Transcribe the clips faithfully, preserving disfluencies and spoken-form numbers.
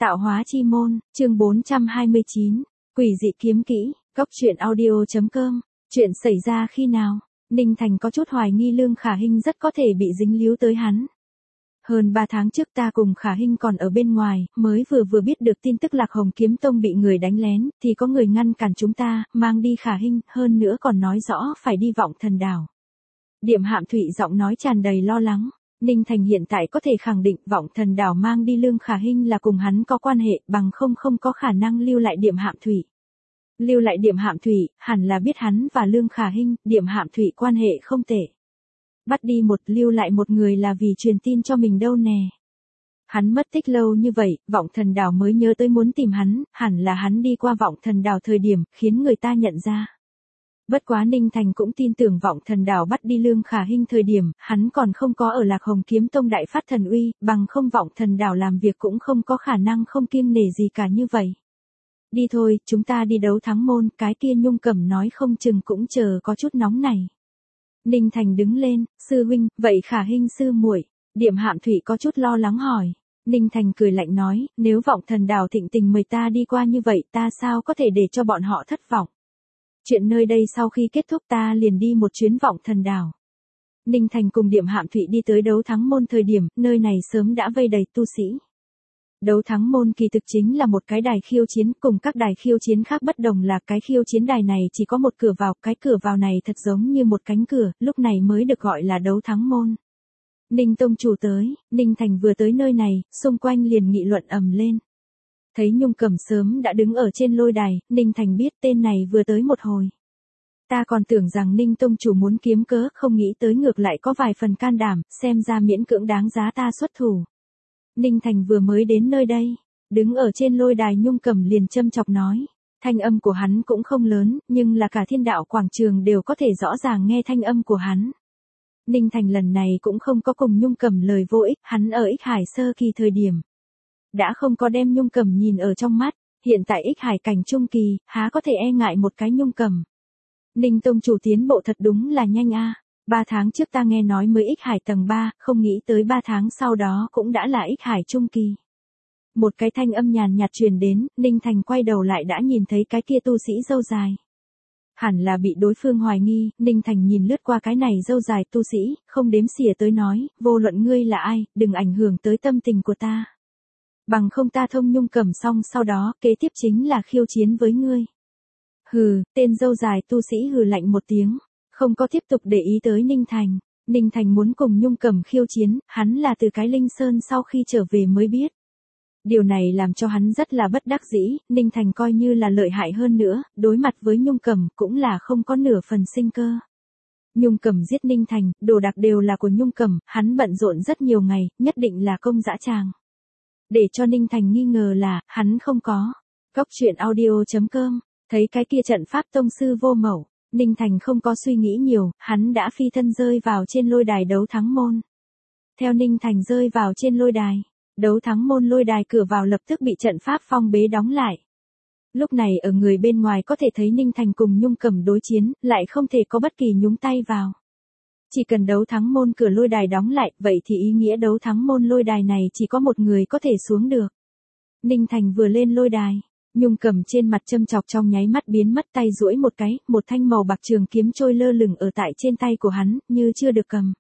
Tạo hóa chi môn, chương bốn trăm hai mươi chín, quỷ dị kiếm kỹ, góc truyện audio chấm com, chuyện xảy ra khi nào? Ninh Thành có chút hoài nghi Lương Khả Hinh rất có thể bị dính líu tới hắn. Hơn ba tháng trước ta cùng Khả Hinh còn ở bên ngoài, mới vừa vừa biết được tin tức Lạc Hồng Kiếm Tông bị người đánh lén, thì có người ngăn cản chúng ta, mang đi Khả Hinh, hơn nữa còn nói rõ phải đi Vọng Thần Đảo. Điểm Hạm Thụy giọng nói tràn đầy lo lắng. Ninh Thành hiện tại có thể khẳng định Vọng Thần Đảo mang đi Lương Khả Hinh là cùng hắn có quan hệ, bằng không không có khả năng lưu lại Điểm Hạm Thụy. Lưu lại Điểm Hạm Thụy, hẳn là biết hắn và Lương Khả Hinh, Điểm Hạm Thụy quan hệ không tệ. Bắt đi một, lưu lại một người là vì truyền tin cho mình đâu nè. Hắn mất tích lâu như vậy, Vọng Thần Đảo mới nhớ tới muốn tìm hắn, hẳn là hắn đi qua Vọng Thần Đảo thời điểm, khiến người ta nhận ra. Bất quá Ninh Thành cũng tin tưởng Vọng Thần Đảo bắt đi Lương Khả Hinh thời điểm, hắn còn không có ở Lạc Hồng Kiếm Tông đại phát thần uy, bằng không Vọng Thần Đảo làm việc cũng không có khả năng không kiêng nể gì cả như vậy. Đi thôi, chúng ta đi đấu thắng môn, cái kia Nhung Cẩm nói không chừng cũng chờ có chút nóng này. Ninh Thành đứng lên, sư huynh, vậy Khả Hinh sư muội, Điểm Hạm Thụy có chút lo lắng hỏi. Ninh Thành cười lạnh nói, nếu Vọng Thần Đảo thịnh tình mời ta đi qua như vậy ta sao có thể để cho bọn họ thất vọng. Chuyện nơi đây sau khi kết thúc ta liền đi một chuyến Vọng Thần Đảo. Ninh Thành cùng Điểm Hạm Thụy đi tới đấu thắng môn thời điểm, nơi này sớm đã vây đầy tu sĩ. Đấu thắng môn kỳ thực chính là một cái đài khiêu chiến, cùng các đài khiêu chiến khác bất đồng là cái khiêu chiến đài này chỉ có một cửa vào, cái cửa vào này thật giống như một cánh cửa, lúc này mới được gọi là đấu thắng môn. Ninh Tông chủ tới, Ninh Thành vừa tới nơi này, xung quanh liền nghị luận ầm lên. Thấy Nhung Cẩm sớm đã đứng ở trên lôi đài, Ninh Thành biết tên này vừa tới một hồi. Ta còn tưởng rằng Ninh Tông chủ muốn kiếm cớ, không nghĩ tới ngược lại có vài phần can đảm, xem ra miễn cưỡng đáng giá ta xuất thủ. Ninh Thành vừa mới đến nơi đây, đứng ở trên lôi đài Nhung Cẩm liền châm chọc nói. Thanh âm của hắn cũng không lớn, nhưng là cả thiên đạo quảng trường đều có thể rõ ràng nghe thanh âm của hắn. Ninh Thành lần này cũng không có cùng Nhung Cẩm lời vô ích, hắn ở Ích Hải sơ kỳ thời điểm. Đã không có đem Nhung Cẩm nhìn ở trong mắt, hiện tại Ích Hải cảnh trung kỳ, há có thể e ngại một cái Nhung Cẩm. Ninh Tông chủ tiến bộ thật đúng là nhanh a. Ba tháng trước ta nghe nói mới Ích Hải tầng ba, không nghĩ tới ba tháng sau đó cũng đã là Ích Hải trung kỳ. Một cái thanh âm nhàn nhạt truyền đến, Ninh Thành quay đầu lại đã nhìn thấy cái kia tu sĩ râu dài. Hẳn là bị đối phương hoài nghi, Ninh Thành nhìn lướt qua cái này râu dài tu sĩ, không đếm xỉa tới nói, vô luận ngươi là ai, đừng ảnh hưởng tới tâm tình của ta. Bằng không ta thông Nhung Cẩm xong sau đó, kế tiếp chính là khiêu chiến với ngươi. Hừ, tên râu dài tu sĩ hừ lạnh một tiếng, không có tiếp tục để ý tới Ninh Thành. Ninh Thành muốn cùng Nhung Cẩm khiêu chiến, hắn là từ cái Linh Sơn sau khi trở về mới biết. Điều này làm cho hắn rất là bất đắc dĩ, Ninh Thành coi như là lợi hại hơn nữa, đối mặt với Nhung Cẩm cũng là không có nửa phần sinh cơ. Nhung Cẩm giết Ninh Thành, đồ đạc đều là của Nhung Cẩm, hắn bận rộn rất nhiều ngày, nhất định là công dã tràng. Để cho Ninh Thành nghi ngờ là, hắn không có. Góc truyện audio chấm com, thấy cái kia trận pháp tông sư vô mẫu, Ninh Thành không có suy nghĩ nhiều, hắn đã phi thân rơi vào trên lôi đài đấu thắng môn. Theo Ninh Thành rơi vào trên lôi đài, đấu thắng môn lôi đài cửa vào lập tức bị trận pháp phong bế đóng lại. Lúc này ở người bên ngoài có thể thấy Ninh Thành cùng Nhung Cẩm đối chiến, lại không thể có bất kỳ nhúng tay vào. Chỉ cần đấu thắng môn cửa lôi đài đóng lại, vậy thì ý nghĩa đấu thắng môn lôi đài này chỉ có một người có thể xuống được. Ninh Thành vừa lên lôi đài, Nhung Cẩm trên mặt châm chọc trong nháy mắt biến mất, tay duỗi một cái, một thanh màu bạc trường kiếm trôi lơ lửng ở tại trên tay của hắn, như chưa được cầm.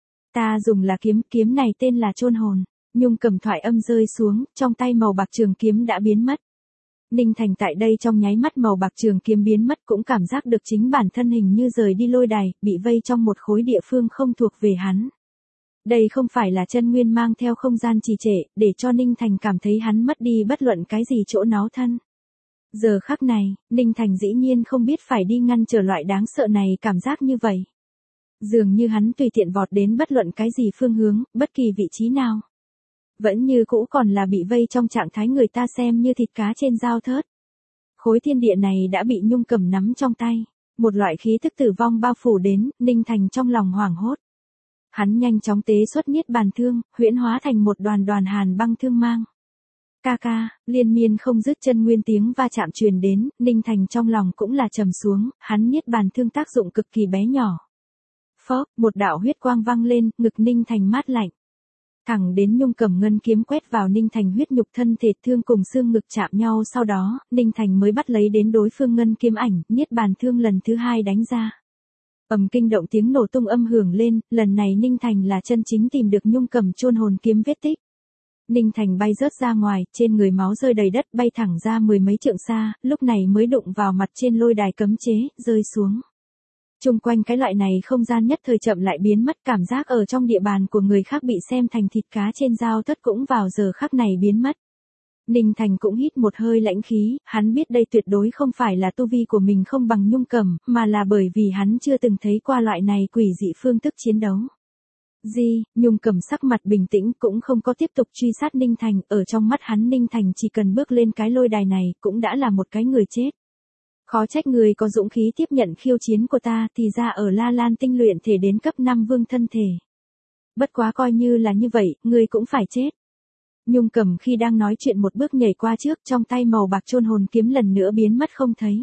Ta dùng là kiếm, kiếm này tên là Chôn Hồn. Nhung Cẩm thoại âm rơi xuống, trong tay màu bạc trường kiếm đã biến mất. Ninh Thành tại đây trong nháy mắt màu bạc trường kiếm biến mất cũng cảm giác được chính bản thân hình như rời đi lôi đài, bị vây trong một khối địa phương không thuộc về hắn. Đây không phải là chân nguyên mang theo không gian trì trệ, để cho Ninh Thành cảm thấy hắn mất đi bất luận cái gì chỗ náu thân. Giờ khắc này, Ninh Thành dĩ nhiên không biết phải đi ngăn trở loại đáng sợ này cảm giác như vậy. Dường như hắn tùy tiện vọt đến bất luận cái gì phương hướng, bất kỳ vị trí nào. Vẫn như cũ còn là bị vây trong trạng thái người ta xem như thịt cá trên dao thớt. Khối thiên địa này đã bị Nhung Cẩm nắm trong tay. Một loại khí thức tử vong bao phủ đến, Ninh Thành trong lòng hoảng hốt. Hắn nhanh chóng tế xuất niết bàn thương, huyễn hóa thành một đoàn đoàn hàn băng thương mang. Ca ca, liên miên không dứt chân nguyên tiếng va chạm truyền đến, Ninh Thành trong lòng cũng là trầm xuống, hắn niết bàn thương tác dụng cực kỳ bé nhỏ. Phốc, một đạo huyết quang vang lên, ngực Ninh Thành mát lạnh. Thẳng đến Nhung cầm ngân kiếm quét vào Ninh Thành huyết nhục thân thể, thương cùng xương ngực chạm nhau, sau đó, Ninh Thành mới bắt lấy đến đối phương ngân kiếm ảnh, niết bàn thương lần thứ hai đánh ra. Ầm, kinh động tiếng nổ tung âm hưởng lên, lần này Ninh Thành là chân chính tìm được Nhung cầm chôn hồn kiếm vết tích. Ninh Thành bay rớt ra ngoài, trên người máu rơi đầy đất, bay thẳng ra mười mấy trượng xa, lúc này mới đụng vào mặt trên lôi đài cấm chế, rơi xuống. Chung quanh cái loại này không gian nhất thời chậm lại biến mất, cảm giác ở trong địa bàn của người khác bị xem thành thịt cá trên dao thất cũng vào giờ khắc này biến mất. Ninh Thành cũng hít một hơi lãnh khí, hắn biết đây tuyệt đối không phải là tu vi của mình không bằng Nhung cầm, mà là bởi vì hắn chưa từng thấy qua loại này quỷ dị phương thức chiến đấu. Di, Nhung cầm sắc mặt bình tĩnh cũng không có tiếp tục truy sát Ninh Thành, ở trong mắt hắn Ninh Thành chỉ cần bước lên cái lôi đài này cũng đã là một cái người chết. Khó trách người có dũng khí tiếp nhận khiêu chiến của ta, thì ra ở La Lan tinh luyện thể đến cấp năm vương thân thể. Bất quá coi như là như vậy, người cũng phải chết. Nhung cầm khi đang nói chuyện một bước nhảy qua trước, trong tay màu bạc chôn hồn kiếm lần nữa biến mất không thấy.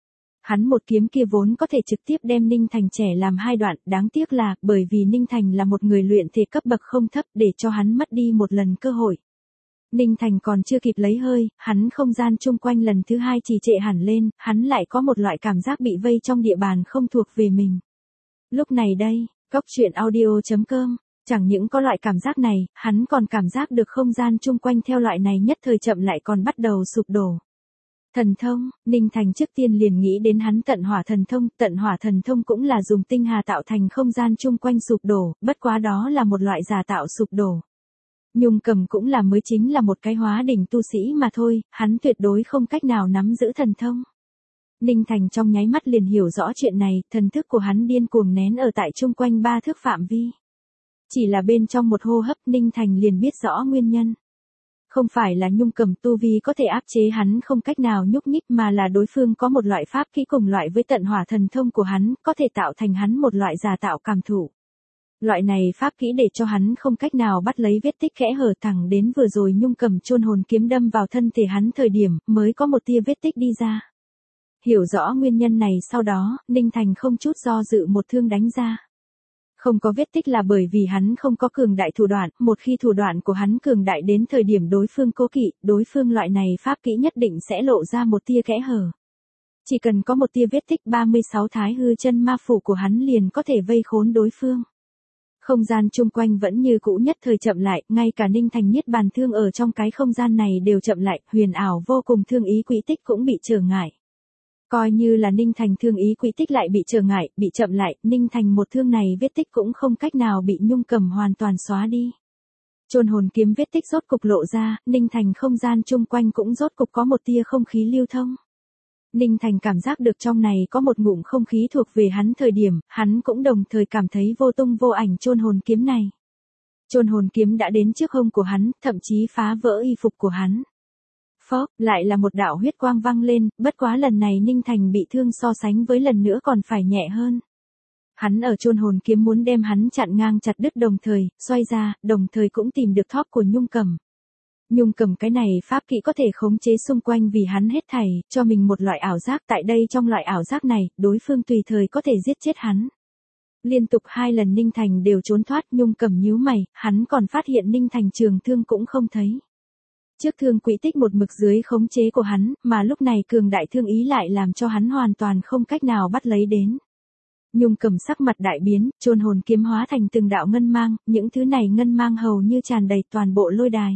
Hắn một kiếm kia vốn có thể trực tiếp đem Ninh Thành trẻ làm hai đoạn, đáng tiếc là, bởi vì Ninh Thành là một người luyện thể cấp bậc không thấp, để cho hắn mất đi một lần cơ hội. Ninh Thành còn chưa kịp lấy hơi, hắn không gian chung quanh lần thứ hai trì trệ hẳn lên, hắn lại có một loại cảm giác bị vây trong địa bàn không thuộc về mình. Lúc này đây, Cóc Truyện Audio chấm com, chẳng những có loại cảm giác này, hắn còn cảm giác được không gian chung quanh theo loại này nhất thời chậm lại còn bắt đầu sụp đổ. Thần thông, Ninh Thành trước tiên liền nghĩ đến hắn tận hỏa thần thông, tận hỏa thần thông cũng là dùng tinh hà tạo thành không gian chung quanh sụp đổ, bất quá đó là một loại giả tạo sụp đổ. Nhung cầm cũng là mới chính là một cái hóa đỉnh tu sĩ mà thôi, hắn tuyệt đối không cách nào nắm giữ thần thông. Ninh Thành trong nháy mắt liền hiểu rõ chuyện này, thần thức của hắn điên cuồng nén ở tại chung quanh ba thước phạm vi. Chỉ là bên trong một hô hấp Ninh Thành liền biết rõ nguyên nhân. Không phải là Nhung cầm tu vi có thể áp chế hắn không cách nào nhúc nhích, mà là đối phương có một loại pháp kỹ cùng loại với tận hỏa thần thông của hắn, có thể tạo thành hắn một loại giả tạo cảm thụ. Loại này pháp kỹ để cho hắn không cách nào bắt lấy vết tích kẽ hở, thẳng đến vừa rồi Nhung cầm chôn hồn kiếm đâm vào thân thể hắn thời điểm mới có một tia vết tích đi ra. Hiểu rõ nguyên nhân này sau đó, Ninh Thành không chút do dự một thương đánh ra. Không có vết tích là bởi vì hắn không có cường đại thủ đoạn, một khi thủ đoạn của hắn cường đại đến thời điểm đối phương cố kỵ, đối phương loại này pháp kỹ nhất định sẽ lộ ra một tia kẽ hở. Chỉ cần có một tia vết tích, ba mươi sáu thái hư chân ma phủ của hắn liền có thể vây khốn đối phương. Không gian chung quanh vẫn như cũ nhất thời chậm lại, ngay cả Ninh Thành niết bàn thương ở trong cái không gian này đều chậm lại, huyền ảo vô cùng thương ý quỹ tích cũng bị trở ngại. Coi như là Ninh Thành thương ý quỹ tích lại bị trở ngại, bị chậm lại, Ninh Thành một thương này vết tích cũng không cách nào bị Nhung cầm hoàn toàn xóa đi. Chôn hồn kiếm vết tích rốt cục lộ ra, Ninh Thành không gian chung quanh cũng rốt cục có một tia không khí lưu thông. Ninh Thành cảm giác được trong này có một ngụm không khí thuộc về hắn thời điểm, hắn cũng đồng thời cảm thấy vô tung vô ảnh chôn hồn kiếm này. Chôn hồn kiếm đã đến trước hông của hắn, thậm chí phá vỡ y phục của hắn. Phốc, lại là một đạo huyết quang văng lên, bất quá lần này Ninh Thành bị thương so sánh với lần nữa còn phải nhẹ hơn. Hắn ở chôn hồn kiếm muốn đem hắn chặn ngang chặt đứt đồng thời, xoay ra, đồng thời cũng tìm được thóp của Nhung cầm. Nhung cầm cái này pháp kỹ có thể khống chế xung quanh vì hắn hết thảy, cho mình một loại ảo giác, tại đây trong loại ảo giác này, đối phương tùy thời có thể giết chết hắn. Liên tục hai lần Ninh Thành đều trốn thoát, Nhung cầm nhíu mày, hắn còn phát hiện Ninh Thành trường thương cũng không thấy. Trước thương quỹ tích một mực dưới khống chế của hắn, mà lúc này cường đại thương ý lại làm cho hắn hoàn toàn không cách nào bắt lấy đến. Nhung cầm sắc mặt đại biến, chôn hồn kiếm hóa thành từng đạo ngân mang, những thứ này ngân mang hầu như tràn đầy toàn bộ lôi đài.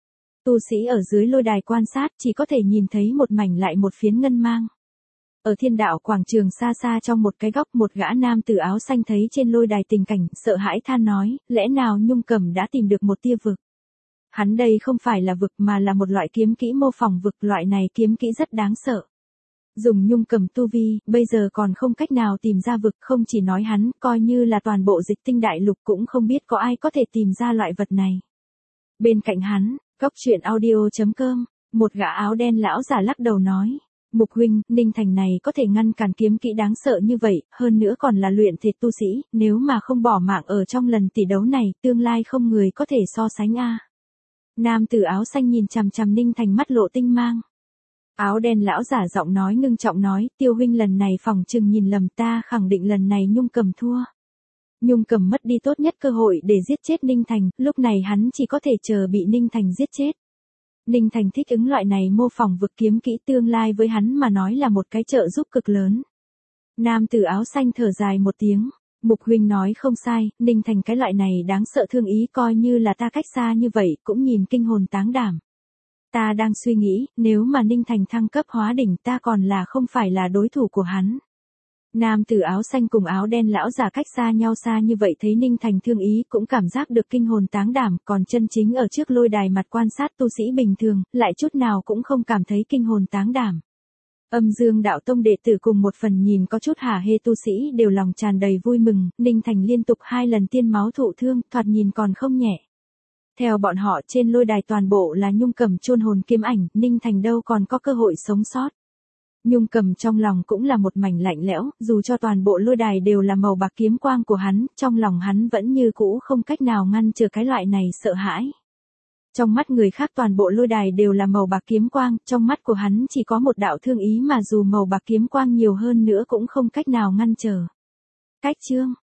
Tu sĩ ở dưới lôi đài quan sát chỉ có thể nhìn thấy một mảnh lại một phiến ngân mang. Ở thiên đạo quảng trường xa xa trong một cái góc, một gã nam tử áo xanh thấy trên lôi đài tình cảnh, sợ hãi than nói, lẽ nào Nhung cầm đã tìm được một tia vực. Hắn đây không phải là vực mà là một loại kiếm kỹ mô phỏng vực, loại này kiếm kỹ rất đáng sợ. Dùng Nhung cầm tu vi, bây giờ còn không cách nào tìm ra vực, không chỉ nói hắn, coi như là toàn bộ dịch tinh đại lục cũng không biết có ai có thể tìm ra loại vật này. Bên cạnh hắn, Cóc Truyện Audio chấm com, một gã áo đen lão giả lắc đầu nói, Mục huynh, Ninh Thành này có thể ngăn cản kiếm kỹ đáng sợ như vậy, hơn nữa còn là luyện thể tu sĩ, nếu mà không bỏ mạng ở trong lần tỷ đấu này, tương lai không người có thể so sánh a. Nam tử áo xanh nhìn chằm chằm Ninh Thành mắt lộ tinh mang. Áo đen lão giả giọng nói ngưng trọng nói, Tiêu huynh lần này phòng chừng nhìn lầm, ta khẳng định lần này Nhung cầm thua. Nhung Cầm mất đi tốt nhất cơ hội để giết chết Ninh Thành, lúc này hắn chỉ có thể chờ bị Ninh Thành giết chết. Ninh Thành thích ứng loại này mô phỏng vực kiếm kỹ, tương lai với hắn mà nói là một cái trợ giúp cực lớn. Nam tử áo xanh thở dài một tiếng, Mục huynh nói không sai, Ninh Thành cái loại này đáng sợ thương ý coi như là ta cách xa như vậy cũng nhìn kinh hồn táng đảm. Ta đang suy nghĩ, nếu mà Ninh Thành thăng cấp hóa đỉnh ta còn là không phải là đối thủ của hắn. Nam tử áo xanh cùng áo đen lão già cách xa nhau xa như vậy thấy Ninh Thành thương ý cũng cảm giác được kinh hồn táng đảm, còn chân chính ở trước lôi đài mặt quan sát tu sĩ bình thường, lại chút nào cũng không cảm thấy kinh hồn táng đảm. Âm Dương đạo tông đệ tử cùng một phần nhìn có chút hả hê tu sĩ đều lòng tràn đầy vui mừng, Ninh Thành liên tục hai lần tiên máu thụ thương, thoạt nhìn còn không nhẹ. Theo bọn họ trên lôi đài toàn bộ là Nhung Cầm chôn hồn kiếm ảnh, Ninh Thành đâu còn có cơ hội sống sót. Nhung Cầm trong lòng cũng là một mảnh lạnh lẽo, dù cho toàn bộ lôi đài đều là màu bạc kiếm quang của hắn, trong lòng hắn vẫn như cũ không cách nào ngăn chứa cái loại này sợ hãi. Trong mắt người khác toàn bộ lôi đài đều là màu bạc kiếm quang, trong mắt của hắn chỉ có một đạo thương ý mà dù màu bạc kiếm quang nhiều hơn nữa cũng không cách nào ngăn trở. Cách chương